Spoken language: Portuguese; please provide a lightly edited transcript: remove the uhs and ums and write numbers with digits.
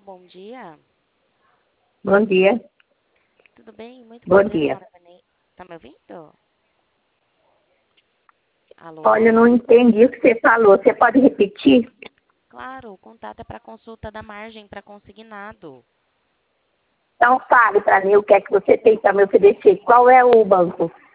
bom dia. Bom dia. Tudo bem? Muito Bom prazer, dia. senhora Vanessa. Tá me ouvindo? Alô? Olha, eu não entendi o que você falou. Você pode repetir? Claro, o contato é para consulta da margem para consignado. Então fale para mim o que é que você tem para me oferecer. Qual é o banco?